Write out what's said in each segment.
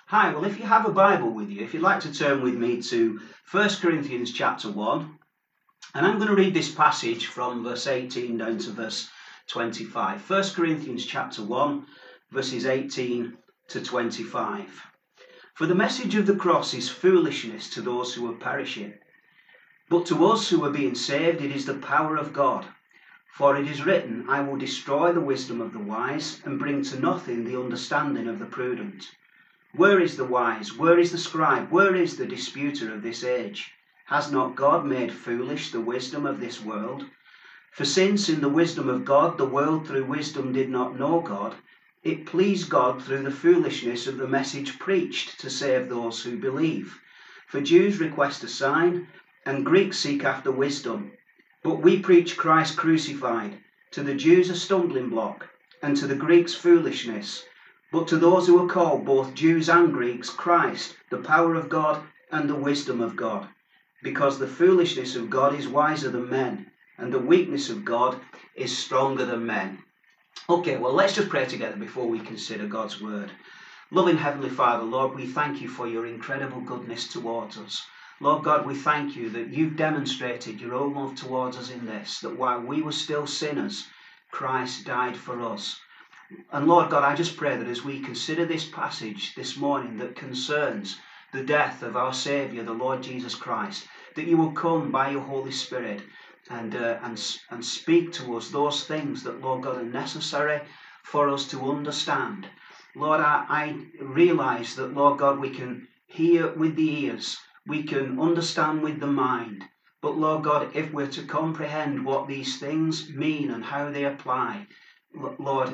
Hi, well, if you have a Bible with you, if you'd like to turn with me to 1 Corinthians chapter 1, and I'm going to read this passage from verse 18 down to verse 25. 1 Corinthians chapter 1, verses 18 to 25. For the message of the cross is foolishness to those who are perishing, but to us who are being saved it is the power of God. For it is written, I will destroy the wisdom of the wise and bring to nothing the understanding of the prudent. Where is the wise? Where is the scribe? Where is the disputer of this age? Has not God made foolish the wisdom of this world? For since in the wisdom of God the world through wisdom did not know God, it pleased God through the foolishness of the message preached to save those who believe. For Jews request a sign, and Greeks seek after wisdom. But we preach Christ crucified, to the Jews a stumbling block, and to the Greeks foolishness. But to those who are called, both Jews and Greeks, Christ, the power of God and the wisdom of God. Because the foolishness of God is wiser than men, and the weakness of God is stronger than men. Okay, well, let's just pray together before we consider God's word. Loving Heavenly Father, Lord, we thank you for your incredible goodness towards us. Lord God, we thank you that you've demonstrated your own love towards us in this, that while we were still sinners, Christ died for us. And Lord God, I just pray that as we consider this passage this morning that concerns the death of our Saviour, the Lord Jesus Christ, that you will come by your Holy Spirit and speak to us those things that, Lord God, are necessary for us to understand. Lord, I realise that, Lord God, we can hear with the ears, we can understand with the mind. But Lord God, if we're to comprehend what these things mean and how they apply, Lord,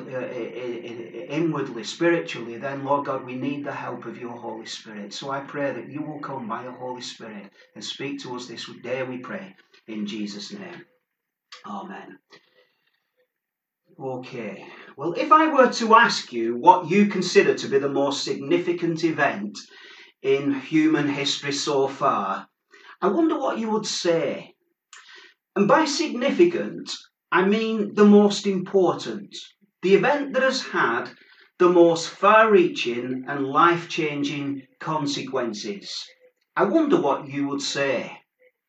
inwardly, spiritually, then, Lord God, we need the help of your Holy Spirit. So I pray that you will come by your Holy Spirit and speak to us this day, we pray, in Jesus' name. Amen. Okay, well, if I were to ask you what you consider to be the most significant event in human history so far, I wonder what you would say. And by significant, I mean the most important, the event that has had the most far-reaching and life-changing consequences. I wonder what you would say.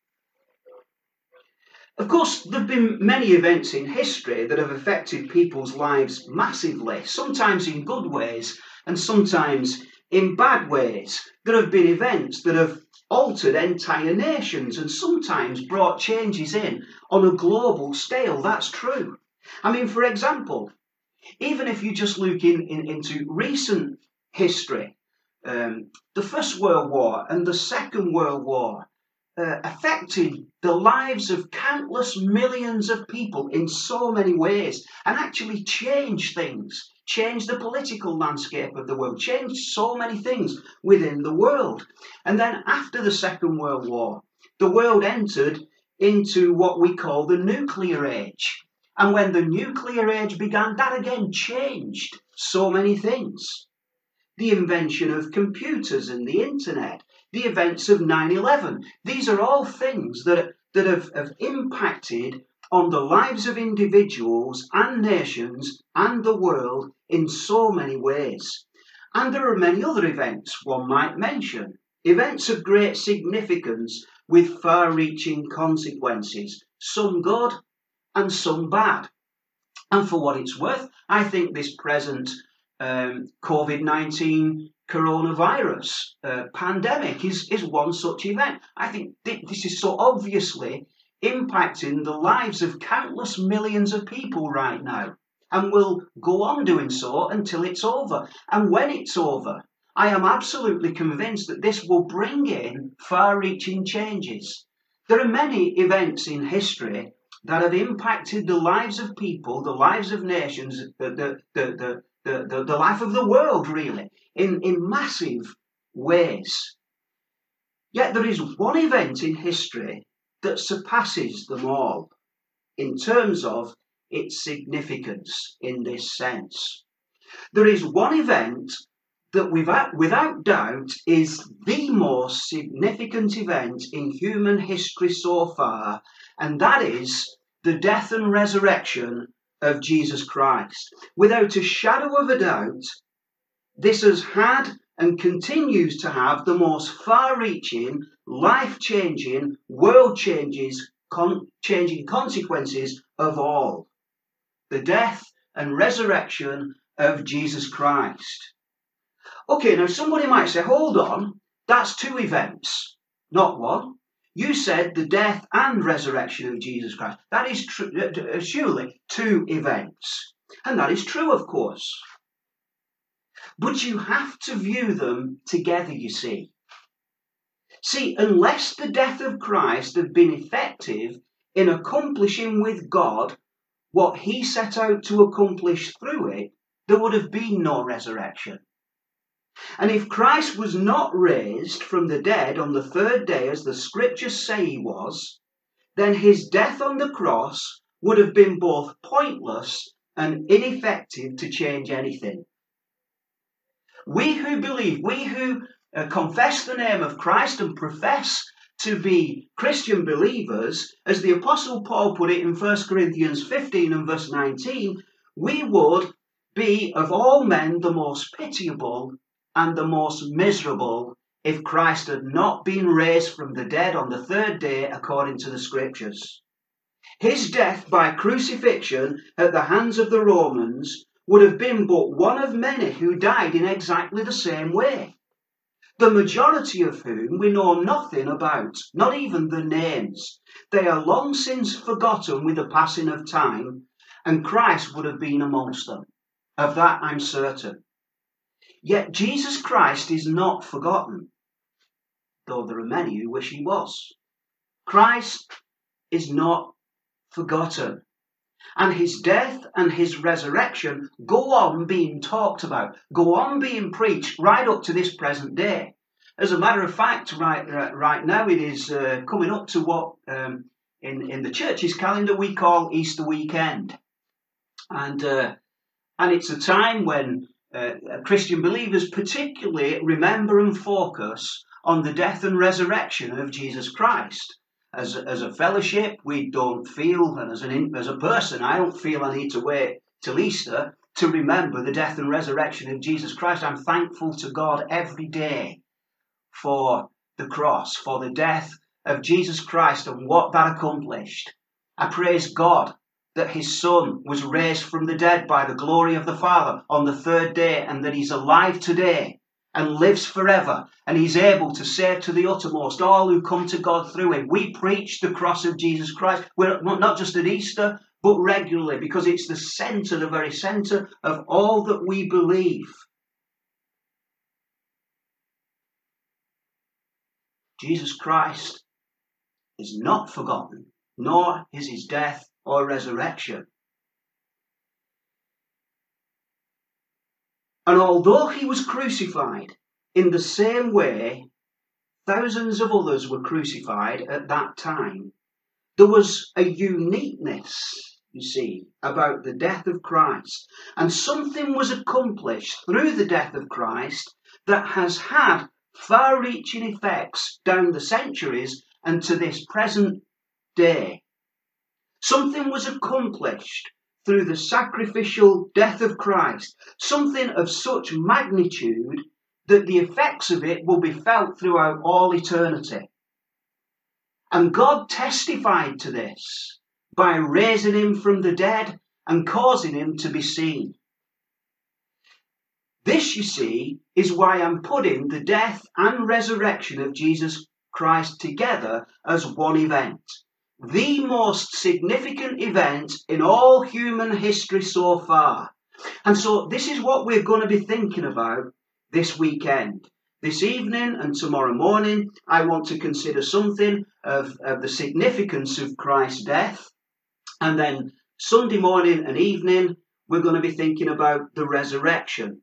Of course, there have been many events in history that have affected people's lives massively, sometimes in good ways and sometimes in bad ways. There have been events that have altered entire nations and sometimes brought changes in on a global scale. That's true. I mean, for example, even if you just look into recent history, the First World War and the Second World War affected the lives of countless millions of people in so many ways and actually changed things, changed the political landscape of the world, changed so many things within the world. And then after the Second World War, the world entered into what we call the nuclear age. And when the nuclear age began, that again changed so many things. The invention of computers and the internet, the events of 9/11. These are all things that have impacted on the lives of individuals and nations and the world in so many ways. And there are many other events one might mention. Events of great significance with far-reaching consequences, some good and some bad. And for what it's worth, I think this present COVID-19 coronavirus pandemic is one such event. I think this is so obviously impacting the lives of countless millions of people right now and will go on doing so until it's over. And when it's over, I am absolutely convinced that this will bring in far-reaching changes. There are many events in history that have impacted the lives of people, the lives of nations, the life of the world, really, in massive ways. Yet there is one event in history that surpasses them all in terms of its significance in this sense. There is one event that without doubt is the most significant event in human history so far, and that is the death and resurrection of Jesus Christ. Without a shadow of a doubt, this has had and continues to have the most far-reaching, life-changing, world-changing consequences of all: the death and resurrection of Jesus Christ. Okay, now somebody might say, hold on, that's two events, not one. You said the death and resurrection of Jesus Christ. That is surely two events. And that is true, of course. But you have to view them together, you see. See, unless the death of Christ had been effective in accomplishing with God what he set out to accomplish through it, there would have been no resurrection. And if Christ was not raised from the dead on the third day, as the scriptures say he was, then his death on the cross would have been both pointless and ineffective to change anything. We who believe, we who confess the name of Christ and profess to be Christian believers, as the Apostle Paul put it in 1 Corinthians 15 and verse 19, we would be of all men the most pitiable and the most miserable if Christ had not been raised from the dead on the third day according to the scriptures. His death by crucifixion at the hands of the Romans would have been but one of many who died in exactly the same way, the majority of whom we know nothing about, not even the names. They are long since forgotten with the passing of time, and Christ would have been amongst them. Of that I'm certain. Yet Jesus Christ is not forgotten, though there are many who wish he was. Christ is not forgotten. And his death and his resurrection go on being talked about, go on being preached right up to this present day. As a matter of fact, right now it is coming up to what in the church's calendar we call Easter weekend. And it's a time when Christian believers particularly remember and focus on the death and resurrection of Jesus Christ. As a fellowship, we don't feel, and as a person, I don't feel I need to wait till Easter to remember the death and resurrection of Jesus Christ. I'm thankful to God every day for the cross, for the death of Jesus Christ and what that accomplished. I praise God that his Son was raised from the dead by the glory of the Father on the third day, and that he's alive today and lives forever, and he's able to save to the uttermost all who come to God through him. We preach the cross of Jesus Christ. We're not just at Easter, but regularly, because it's the centre, the very centre of all that we believe. Jesus Christ is not forgotten, nor is his death or resurrection. And although he was crucified in the same way thousands of others were crucified at that time, there was a uniqueness, you see, about the death of Christ. And something was accomplished through the death of Christ that has had far-reaching effects down the centuries and to this present day. Something was accomplished through the sacrificial death of Christ, something of such magnitude that the effects of it will be felt throughout all eternity. And God testified to this by raising him from the dead and causing him to be seen. This, you see, is why I'm putting the death and resurrection of Jesus Christ together as one event. The most significant event in all human history so far. And so this is what we're going to be thinking about this weekend. This evening and tomorrow morning, I want to consider something of the significance of Christ's death. And then Sunday morning and evening, we're going to be thinking about the resurrection.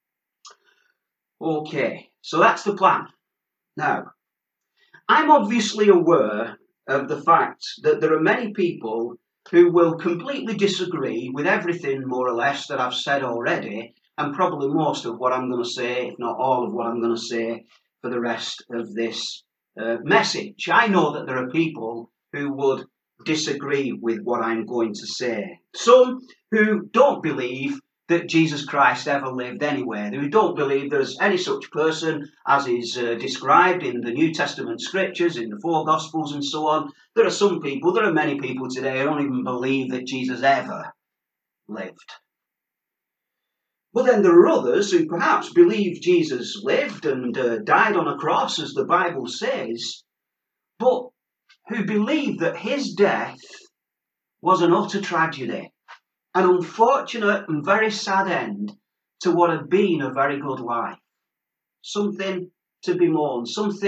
Okay, so that's the plan. Now, I'm obviously aware of the fact that there are many people who will completely disagree with everything, more or less, that I've said already, and probably most of what I'm going to say, if not all of what I'm going to say, for the rest of this message. I know that there are people who would disagree with what I'm going to say. Some who don't believe that Jesus Christ ever lived anywhere. We don't believe there's any such person as is described in the New Testament scriptures, in the four Gospels and so on. There are many people today who don't even believe that Jesus ever lived. But then there are others who perhaps believe Jesus lived and died on a cross, as the Bible says, but who believe that his death was an utter tragedy, an unfortunate and very sad end to what had been a very good life. Something to be mourned,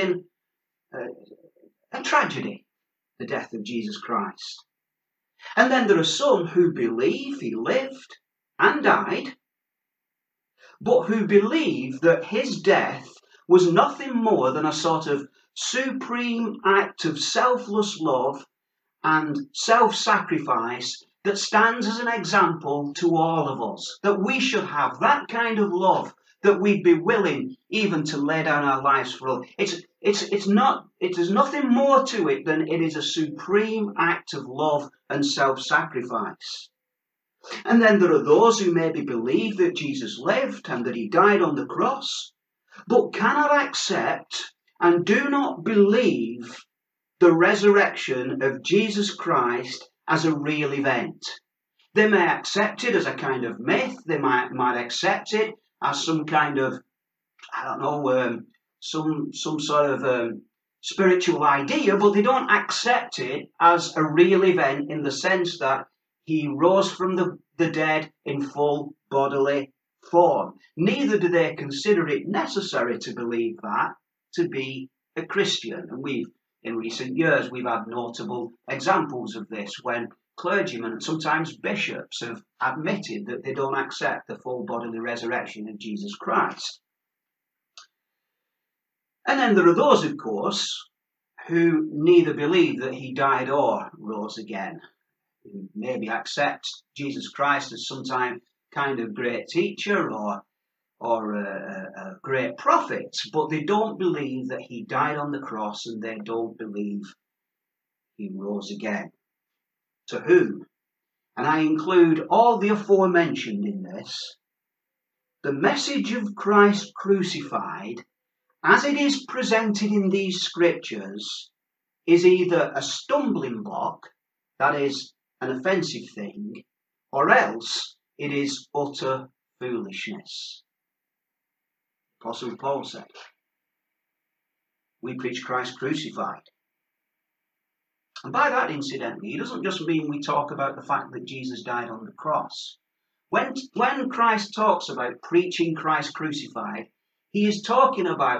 a tragedy, the death of Jesus Christ. And then there are some who believe he lived and died, but who believe that his death was nothing more than a sort of supreme act of selfless love and self-sacrifice that stands as an example to all of us, that we should have that kind of love, that we'd be willing even to lay down our lives for others. There's nothing more to it than it is a supreme act of love and self-sacrifice. And then there are those who maybe believe that Jesus lived and that he died on the cross, but cannot accept and do not believe the resurrection of Jesus Christ as a real event. They may accept it as a kind of myth. They might accept it as some kind of, some sort of spiritual idea, but they don't accept it as a real event in the sense that he rose from the dead in full bodily form. Neither do they consider it necessary to believe that to be a Christian. And in recent years, we've had notable examples of this when clergymen and sometimes bishops have admitted that they don't accept the full bodily resurrection of Jesus Christ. And then there are those, of course, who neither believe that he died or rose again, who maybe accept Jesus Christ as some kind of great teacher or a great prophet, but they don't believe that he died on the cross, and they don't believe he rose again. To whom, and I include all the aforementioned in this, the message of Christ crucified, as it is presented in these scriptures, is either a stumbling block, that is, an offensive thing, or else it is utter foolishness. Apostle Paul said, we preach Christ crucified. And by that, incidentally, he doesn't just mean we talk about the fact that Jesus died on the cross. When Christ talks about preaching Christ crucified, he is talking about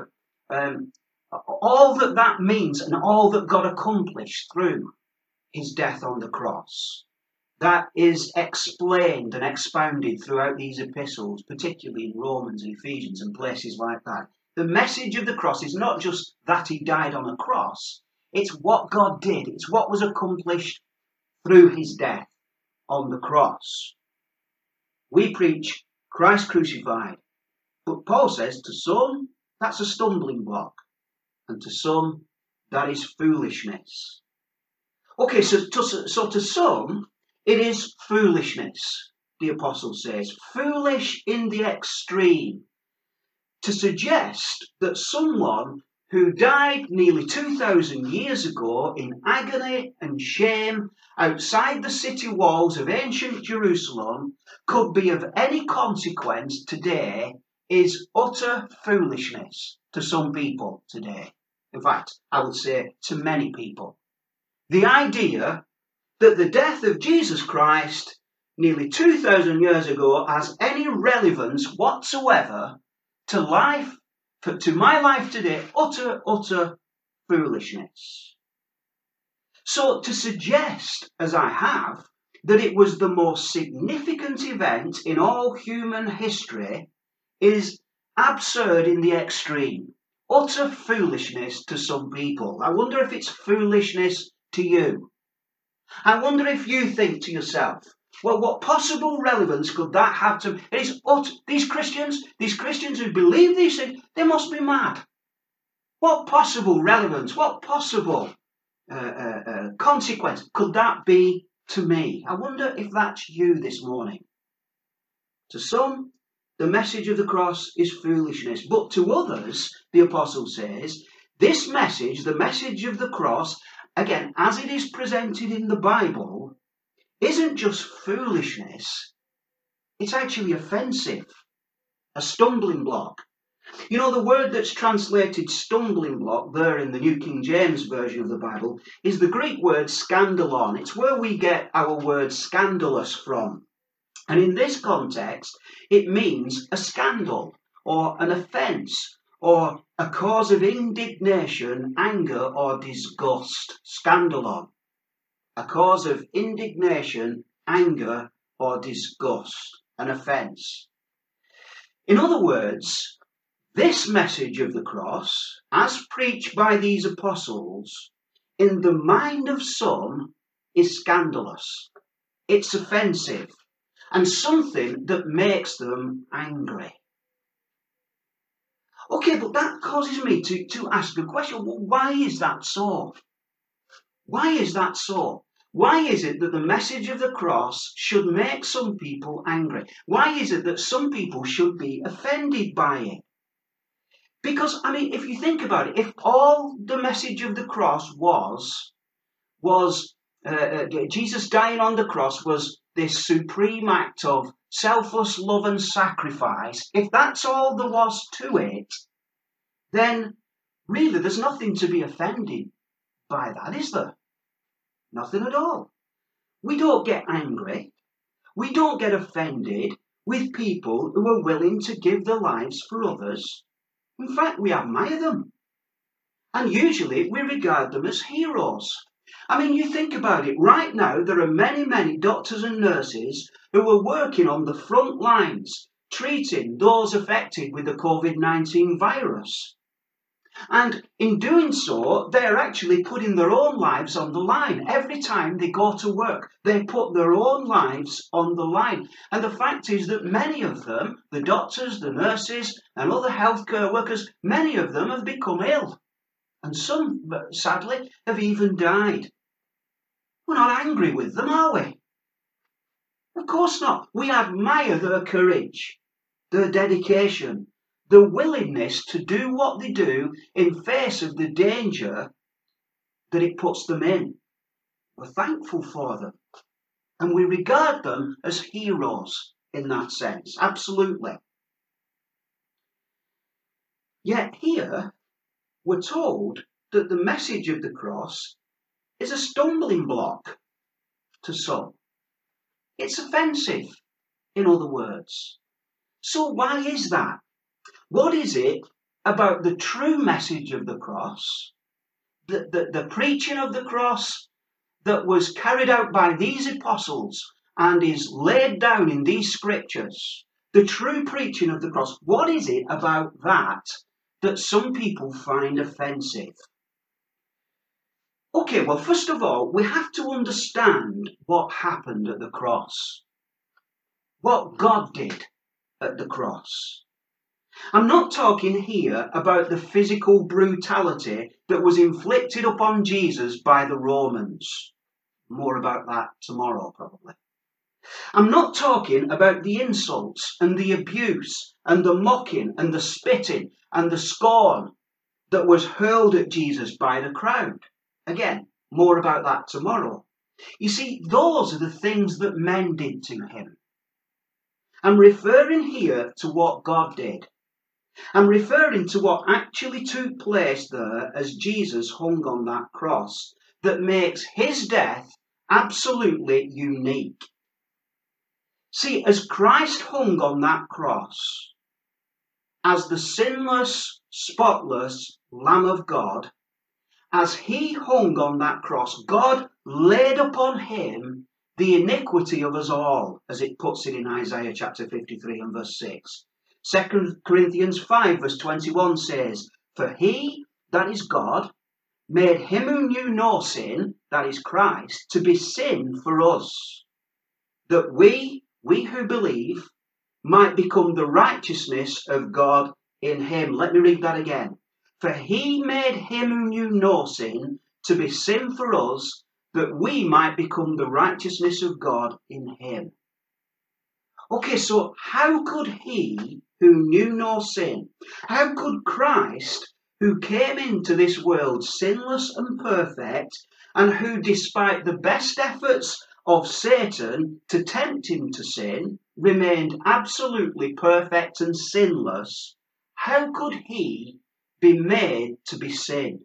all that means and all that God accomplished through his death on the cross. That is explained and expounded throughout these epistles, particularly in Romans and Ephesians and places like that. The message of the cross is not just that he died on a cross. It's what God did. It's what was accomplished through his death on the cross. We preach Christ crucified. But Paul says to some, that's a stumbling block. And to some, that is foolishness. Okay, so to some, it is foolishness, the apostle says. Foolish in the extreme. To suggest that someone who died nearly 2,000 years ago in agony and shame outside the city walls of ancient Jerusalem could be of any consequence today is utter foolishness to some people today. In fact, I would say to many people. The idea that the death of Jesus Christ nearly 2,000 years ago has any relevance whatsoever to life, to my life today, utter foolishness. So to suggest, as I have, that it was the most significant event in all human history is absurd in the extreme. Utter foolishness to some people. I wonder if it's foolishness to you. I wonder if you think to yourself, well, what possible relevance could that have to these Christians who believe these things, they must be mad. What possible relevance, what possible consequence could that be to me? I wonder if that's you this morning. To some, the message of the cross is foolishness, but to others, the apostle says, this message, the message of the cross, again, as it is presented in the Bible, isn't just foolishness, it's actually offensive, a stumbling block. You know, the word that's translated stumbling block there in the New King James Version of the Bible is the Greek word scandalon. It's where we get our word scandalous from. And in this context, it means a scandal or an offence or a cause of indignation, anger or disgust. Scandalon. A cause of indignation, anger or disgust. An offence. In other words, this message of the cross, as preached by these apostles, in the mind of some, is scandalous. It's offensive and something that makes them angry. Okay, but that causes me to ask a question. Well, why is that so? Why is that so? Why is it that the message of the cross should make some people angry? Why is it that some people should be offended by it? Because, I mean, if you think about it, if all the message of the cross was Jesus dying on the cross was this supreme act of selfless love and sacrifice, if that's all there was to it, then really there's nothing to be offended by that, is there? Nothing at all. We don't get angry. We don't get offended with people who are willing to give their lives for others. In fact, we admire them. And usually we regard them as heroes. I mean, you think about it. Right now, there are many, many doctors and nurses who are working on the front lines, treating those affected with the COVID-19 virus. And in doing so, they're actually putting their own lives on the line. Every time they go to work, they put their own lives on the line. And the fact is that many of them, the doctors, the nurses, and other healthcare workers, many of them have become ill. And some, sadly, have even died. We're not angry with them, are we? Of course not. We admire their courage, their dedication, the willingness to do what they do in face of the danger that it puts them in. We're thankful for them. And we regard them as heroes in that sense. Absolutely. Yet here, we're told that the message of the cross is a stumbling block to some. It's offensive, in other words. So why is that? What is it about the true message of the cross, the preaching of the cross that was carried out by these apostles and is laid down in these scriptures, the true preaching of the cross, what is it about that some people find offensive? Okay, well, first of all, we have to understand what happened at the cross, what God did at the cross. I'm not talking here about the physical brutality that was inflicted upon Jesus by the Romans. More about that tomorrow, probably. I'm not talking about the insults and the abuse and the mocking and the spitting and the scorn that was hurled at Jesus by the crowd. Again, more about that tomorrow. You see, those are the things that men did to him. I'm referring here to what God did. I'm referring to what actually took place there as Jesus hung on that cross that makes his death absolutely unique. See, as Christ hung on that cross, as the sinless, spotless Lamb of God, as he hung on that cross, God laid upon him the iniquity of us all, as it puts it in Isaiah chapter 53 and verse 6. 2 Corinthians 5 verse 21 says, "For he, that is God, made him who knew no sin, that is Christ, to be sin for us, that we who believe might become the righteousness of God in him." Let me read that again. "For he made him who knew no sin to be sin for us, that we might become the righteousness of God in him." Okay, so how could he who knew no sin, how could Christ, who came into this world sinless and perfect, and who, despite the best efforts of Satan to tempt him to sin, remained absolutely perfect and sinless, how could he be made to be sin?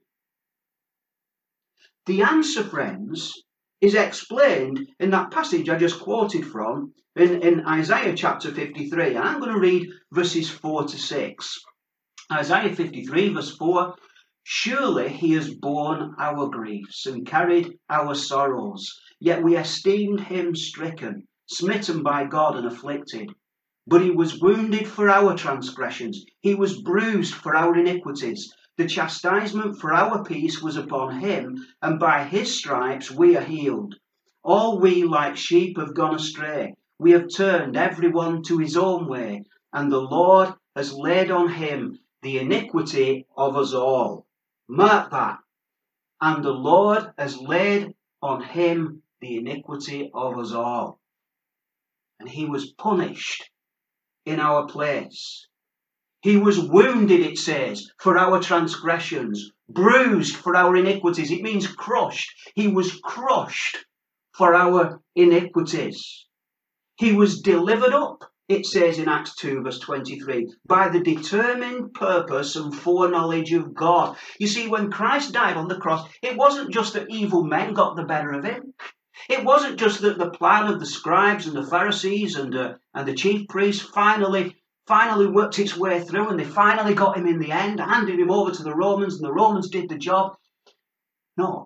The answer, friends, is explained in that passage I just quoted from in Isaiah chapter 53. And I'm going to read verses 4 to 6. Isaiah 53 verse 4, surely he has borne our griefs and carried our sorrows, yet we esteemed him stricken, smitten by God and afflicted. But he was wounded for our transgressions, he was bruised for our iniquities. The chastisement for our peace was upon him, and by his stripes we are healed. All we like sheep have gone astray. We have turned everyone to his own way, and the Lord has laid on him the iniquity of us all. Mark that. And the Lord has laid on him the iniquity of us all. And he was punished in our place. He was wounded, it says, for our transgressions, bruised for our iniquities. It means crushed. He was crushed for our iniquities. He was delivered up, it says in Acts 2 verse 23, by the determined purpose and foreknowledge of God. You see, when Christ died on the cross, it wasn't just that evil men got the better of him. It wasn't just that the plan of the scribes and the Pharisees and the chief priests finally worked its way through, and they finally got him in the end, handed him over to the Romans, and the Romans did the job. No.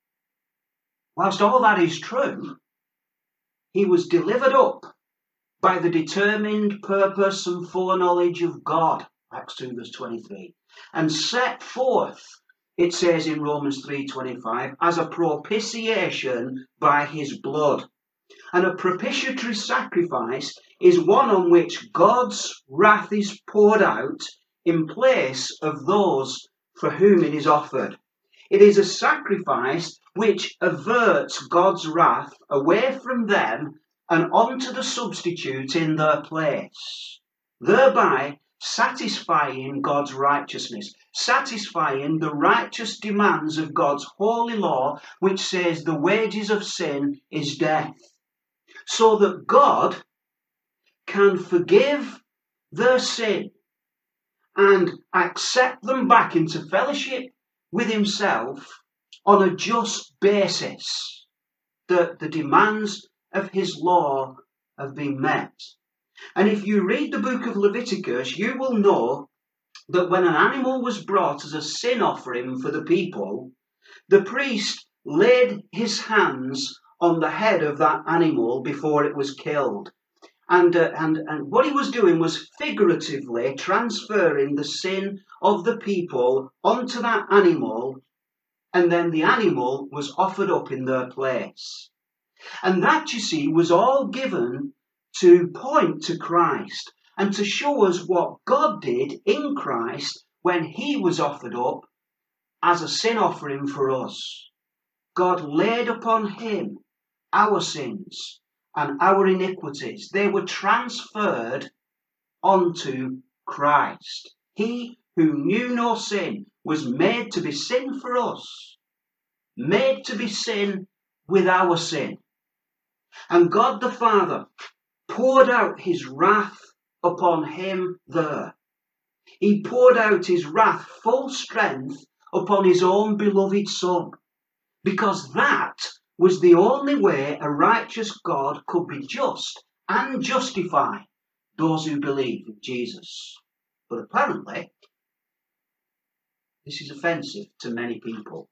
Whilst all that is true, he was delivered up by the determined purpose and foreknowledge of God, Acts 2 verse 23, and set forth, it says in Romans 3:25, as a propitiation by his blood. And a propitiatory sacrifice is one on which God's wrath is poured out in place of those for whom it is offered. It is a sacrifice which averts God's wrath away from them and onto the substitute in their place, thereby satisfying God's righteousness, satisfying the righteous demands of God's holy law, which says the wages of sin is death, so that God can forgive their sin and accept them back into fellowship with himself on a just basis, that the demands of his law have been met. And if you read the book of Leviticus, you will know that when an animal was brought as a sin offering for the people, the priest laid his hands on the head of that animal before it was killed. And what he was doing was figuratively transferring the sin of the people onto that animal, and then the animal was offered up in their place. And that, you see, was all given to point to Christ and to show us what God did in Christ when he was offered up as a sin offering for us. God laid upon him our sins and our iniquities. They were transferred onto Christ. He who knew no sin was made to be sin for us, made to be sin with our sin. And God the Father poured out his wrath upon him there. He poured out his wrath full strength upon his own beloved Son, because that was the only way a righteous God could be just and justify those who believe in Jesus. But apparently, this is offensive to many people.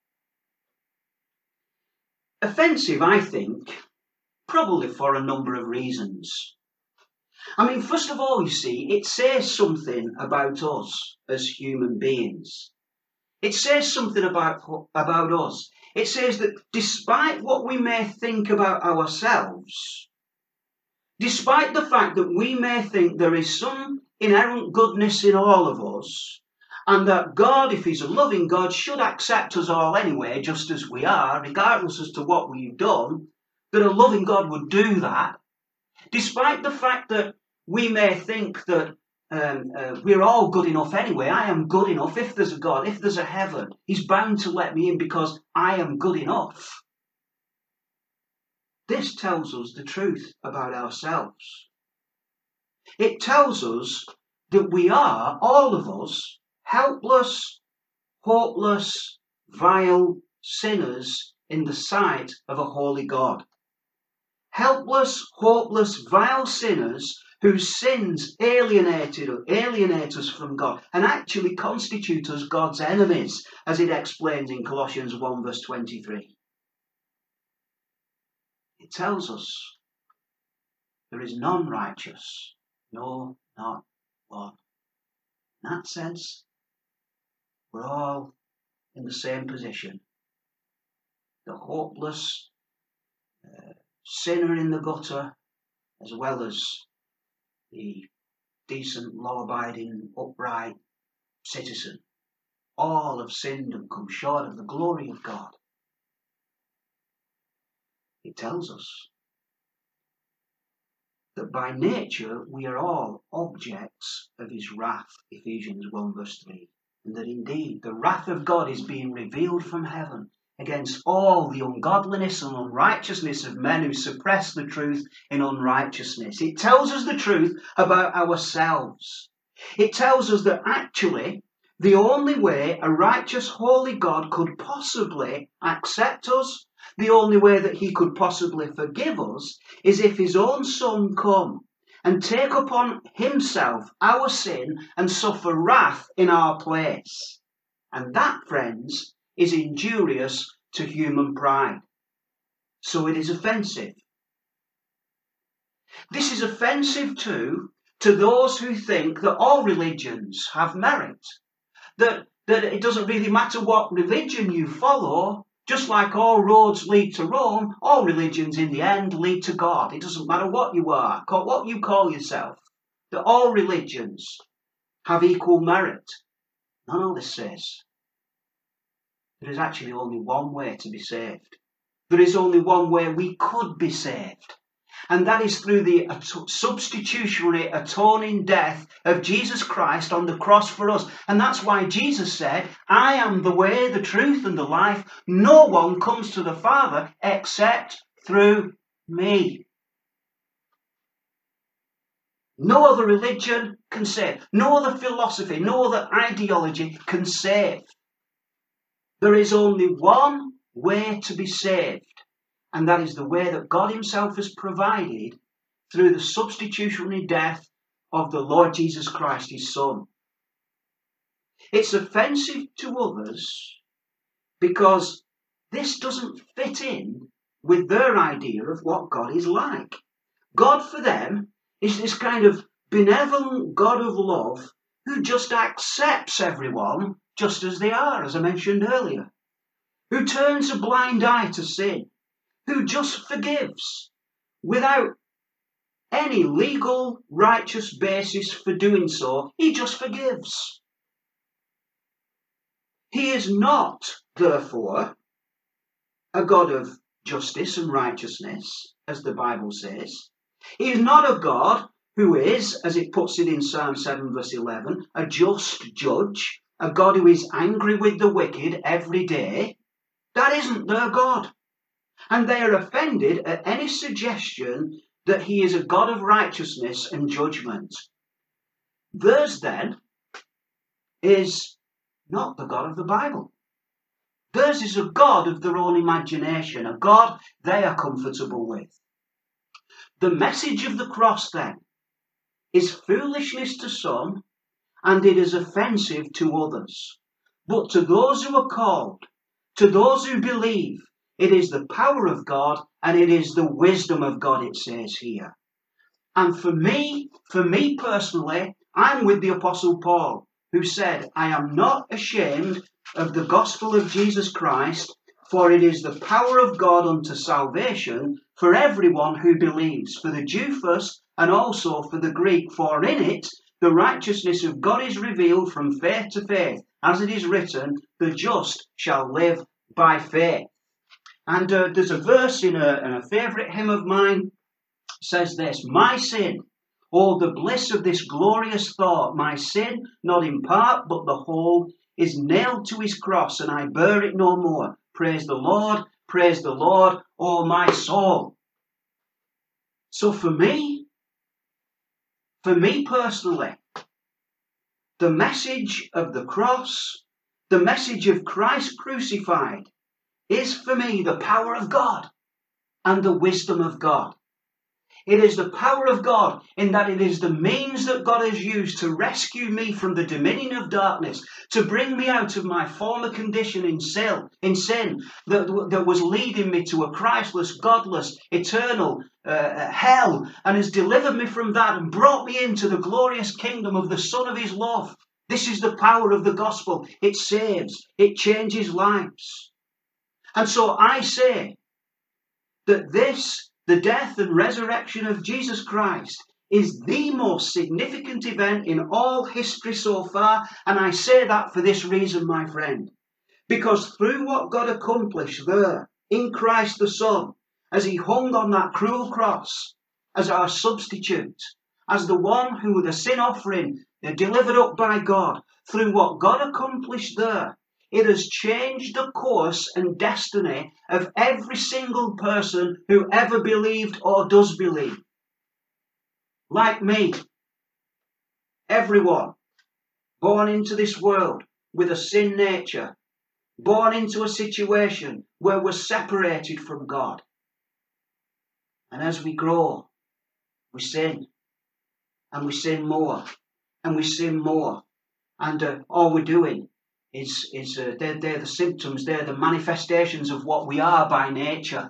Offensive, I think, probably for a number of reasons. I mean, first of all, you see, it says something about us as human beings. It says something about us. It says that despite what we may think about ourselves, despite the fact that we may think there is some inherent goodness in all of us, and that God, if he's a loving God, should accept us all anyway, just as we are, regardless as to what we've done, that a loving God would do that. Despite the fact that we may think that we're all good enough anyway. I am good enough. If there's a God, if there's a heaven, he's bound to let me in because I am good enough. This tells us the truth about ourselves. It tells us that we are, all of us, helpless, hopeless, vile sinners in the sight of a holy God. Helpless, hopeless, vile sinners whose sins alienate us from God and actually constitute us God's enemies, as it explains in Colossians 1 verse 23. It tells us there is none righteous, no, not one. In that sense, we're all in the same position. The hopeless sinner in the gutter, as well as the decent, law-abiding, upright citizen. All have sinned and come short of the glory of God. It tells us that by nature we are all objects of his wrath, Ephesians 1 verse 3. And that indeed the wrath of God is being revealed from heaven against all the ungodliness and unrighteousness of men who suppress the truth in unrighteousness. It tells us the truth about ourselves. It tells us that actually the only way a righteous, holy God could possibly accept us, the only way that he could possibly forgive us, is if his own Son come and take upon himself our sin and suffer wrath in our place. And that, friends, is injurious to human pride. So it is offensive. This is offensive too to those who think that all religions have merit. That it doesn't really matter what religion you follow, just like all roads lead to Rome, all religions in the end lead to God. It doesn't matter what you are, what you call yourself, that all religions have equal merit. None of this says there is actually only one way to be saved. There is only one way we could be saved. And that is through the substitutionary atoning death of Jesus Christ on the cross for us. And that's why Jesus said, I am the way, the truth, and the life. No one comes to the Father except through me. No other religion can save. No other philosophy, no other ideology can save. There is only one way to be saved. And that is the way that God himself has provided through the substitutionary death of the Lord Jesus Christ, his Son. It's offensive to others because this doesn't fit in with their idea of what God is like. God for them is this kind of benevolent God of love who just accepts everyone just as they are, as I mentioned earlier, who turns a blind eye to sin, who just forgives without any legal, righteous basis for doing so. He just forgives. He is not, therefore, a God of justice and righteousness, as the Bible says. He is not a God who is, as it puts it in Psalm 7 verse 11, a just judge, a God who is angry with the wicked every day. That isn't their God. And they are offended at any suggestion that he is a God of righteousness and judgment. Theirs, then, is not the God of the Bible. Theirs is a God of their own imagination, a God they are comfortable with. The message of the cross, then, is foolishness to some, and it is offensive to others. But to those who are called, to those who believe, it is the power of God and it is the wisdom of God, it says here. And for me personally, I'm with the Apostle Paul, who said, I am not ashamed of the gospel of Jesus Christ, for it is the power of God unto salvation for everyone who believes, for the Jew first and also for the Greek, for in it the righteousness of God is revealed from faith to faith, as it is written, the just shall live by faith. And there's a verse in a favourite hymn of mine, says this, my sin, oh, the bliss of this glorious thought, my sin, not in part, but the whole, is nailed to his cross, and I bear it no more. Praise the Lord, oh my soul. So for me personally, the message of the cross, the message of Christ crucified, is for me the power of God and the wisdom of God. It is the power of God in that it is the means that God has used to rescue me from the dominion of darkness, to bring me out of my former condition in sin that was leading me to a Christless, godless, eternal hell, and has delivered me from that and brought me into the glorious kingdom of the Son of his love. This is the power of the gospel. It saves, it changes lives. And so I say that the death and resurrection of Jesus Christ, is the most significant event in all history so far. And I say that for this reason, my friend. Because through what God accomplished there, in Christ the Son, as he hung on that cruel cross, as our substitute, as the one who the sin offering delivered up by God, through what God accomplished there, it has changed the course and destiny of every single person who ever believed or does believe. Like me, everyone born into this world with a sin nature, born into a situation where we're separated from God. And as we grow, we sin, and we sin more, and we sin more. And all we're doing they're the symptoms, they're the manifestations of what we are by nature.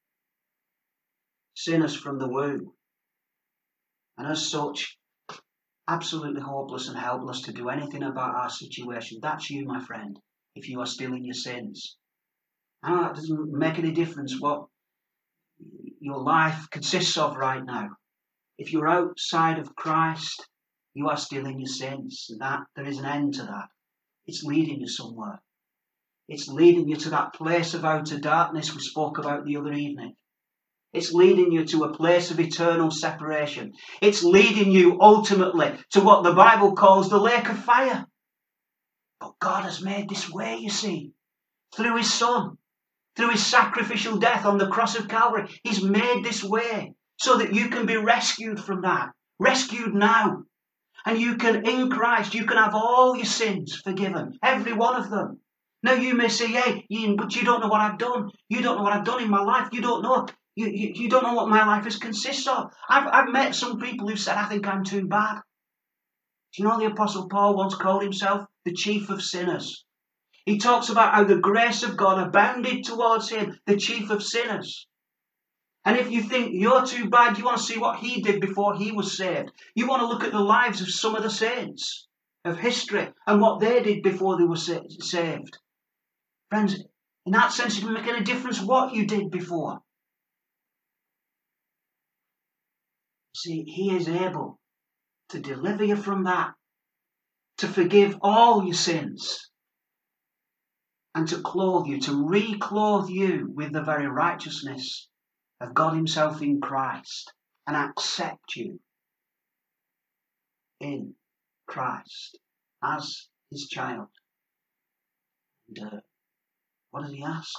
Sinners from the womb. And as such, absolutely hopeless and helpless to do anything about our situation. That's you, my friend, if you are still in your sins. And it doesn't make any difference what your life consists of right now. If you're outside of Christ, you are still in your sins. And that there is an end to that. It's leading you somewhere. It's leading you to that place of outer darkness we spoke about the other evening. It's leading you to a place of eternal separation. It's leading you ultimately to what the Bible calls the lake of fire. But God has made this way, you see, through his Son, through his sacrificial death on the cross of Calvary. He's made this way so that you can be rescued from that. Rescued now. And you can, in Christ, you can have all your sins forgiven. Every one of them. Now you may say, hey, Ian, but you don't know what I've done. You don't know what I've done in my life. You don't know. You don't know what my life has consisted of. I've met some people who said, I think I'm too bad. Do you know the Apostle Paul once called himself the chief of sinners? He talks about how the grace of God abounded towards him, the chief of sinners. And if you think you're too bad, you want to see what he did before he was saved. You want to look at the lives of some of the saints of history and what they did before they were saved. Friends, in that sense, it doesn't make any difference what you did before. See, he is able to deliver you from that, to forgive all your sins, and to clothe you, to reclothe you with the very righteousness of God himself in Christ, and accept you in Christ as his child. And what does he ask?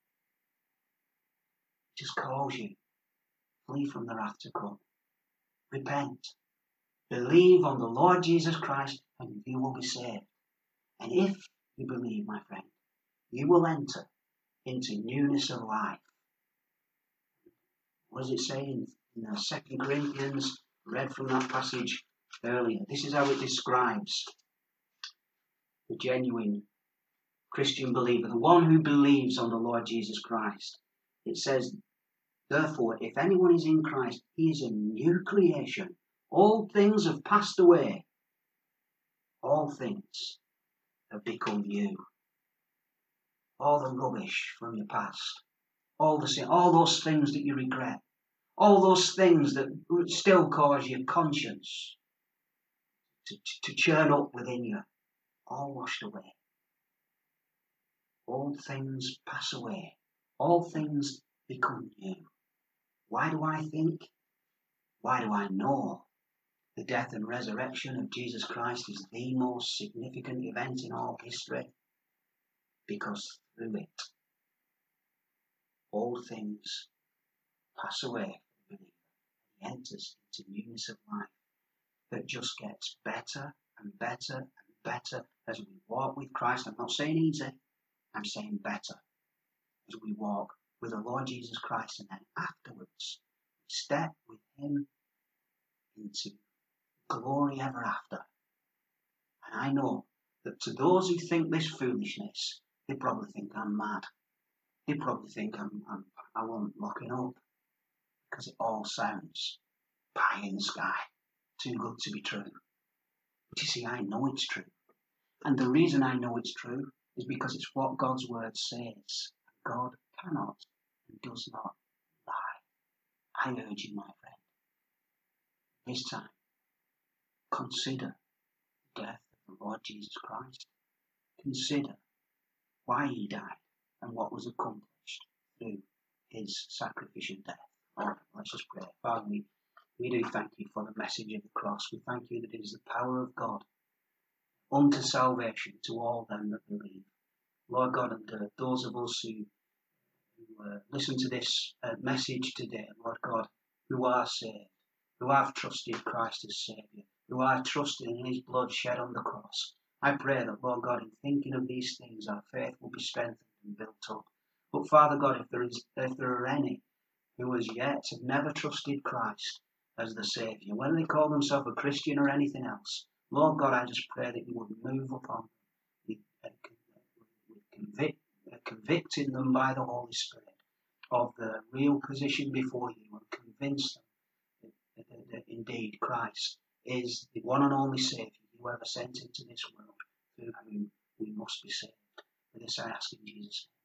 He just calls you. Flee from the wrath to come. Repent. Believe on the Lord Jesus Christ and you will be saved. And if you believe, my friend, you will enter into newness of life. What does it say in 2 Corinthians? Read from that passage earlier. This is how it describes the genuine Christian believer, the one who believes on the Lord Jesus Christ. It says, therefore, if anyone is in Christ, he is a new creation. All things have passed away. All things have become new. All the rubbish from your past, all the sin, all those things that you regret, all those things that still cause your conscience to churn up within you, all washed away. All things pass away. All things become new. Why do I think Why do I know the death and resurrection of Jesus Christ is the most significant event in all history? Because through it, all things pass away for the believer. He enters into newness of life that just gets better and better and better as we walk with Christ. I'm not saying easy, I'm saying better as we walk with the Lord Jesus Christ, and then afterwards we step with him into glory ever after. And I know that to those who think this foolishness, they probably think I'm mad. They probably think I won't locking up, because it all sounds pie in the sky, too good to be true. But you see, I know it's true. And the reason I know it's true is because it's what God's word says. God cannot and does not lie. I urge you, my friend, this time, consider the death of the Lord Jesus Christ. Consider why he died and what was accomplished through his sacrificial death. All right, let's just pray. Father, we do thank you for the message of the cross. We thank you that it is the power of God unto salvation to all them that believe. Lord God, and those of us who listen to this message today, Lord God, who are saved, who have trusted Christ as Saviour, who are trusting in his blood shed on the cross, I pray that, Lord God, in thinking of these things, our faith will be strengthened and built up. But Father God, if there are any who as yet have never trusted Christ as the Saviour, whether they call themselves a Christian or anything else, Lord God, I just pray that you would move upon them, convicting them by the Holy Spirit of the real position before you, and convince them that indeed Christ is the one and only Saviour you ever sent into this world, through whom we must be saved. For this I ask in Jesus' name.